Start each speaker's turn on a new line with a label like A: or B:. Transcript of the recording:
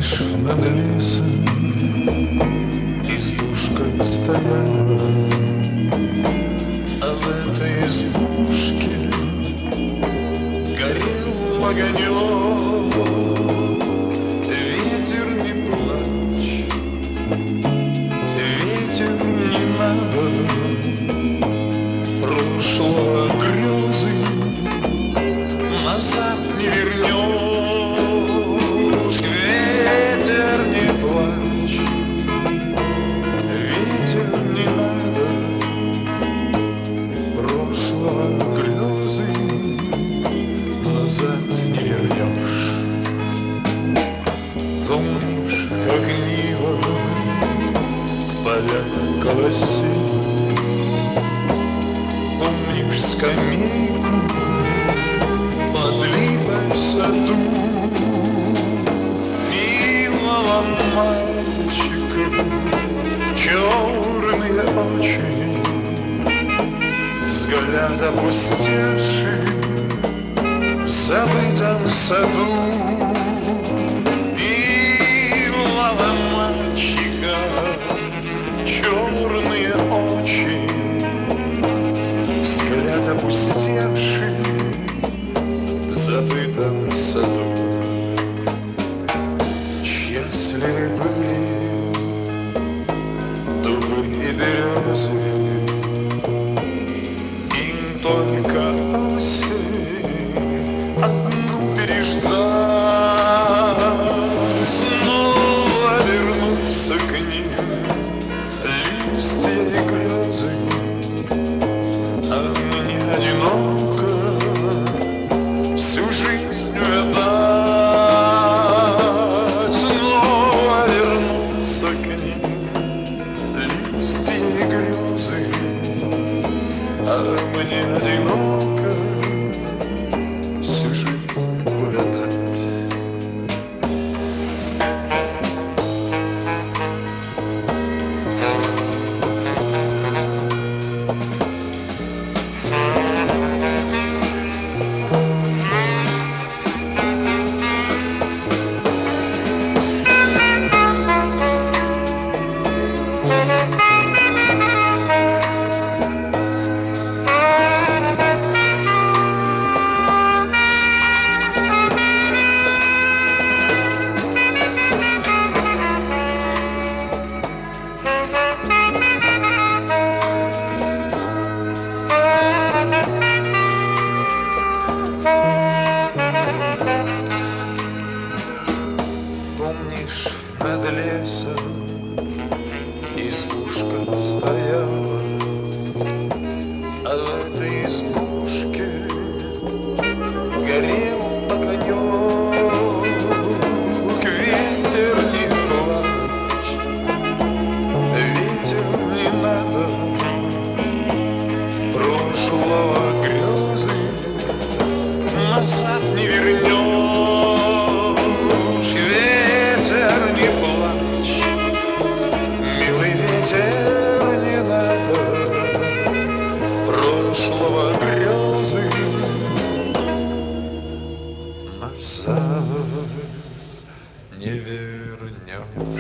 A: Помнишь, над лесом избушка стояла, а в этой избушке горел огонек. Ветер, не плачь, ветер, не надо, прошлого грезы назад не вернешь. Ветер, не плачь, ветер, не надо, прошлого грезы назад не вернешь. Помнишь, как Нива поля колосилась? Помнишь скамейку под липой в саду милого мальчика, черные очи, взгляд опустевший в забытом саду милого мальчика, черные очи, взгляд опустевший в забытом саду. Счастливы были дубы и березы, им только осень одну переждать, снова вернуться к ним листья и грезы, а мне одиноко всю жизнь увядать, снова вернуться к ним листья и грезы, а мне одиноко всю жизнь увядать. Помнишь, над лесом избушка стояла, а в этой избушке горел огонек. Ветер, не плачь, ветер, не надо, прошлого грезы назад не вернешь. Ветер, не плачь, милый ветер, не надо, прошлого грезы назад не вернешь.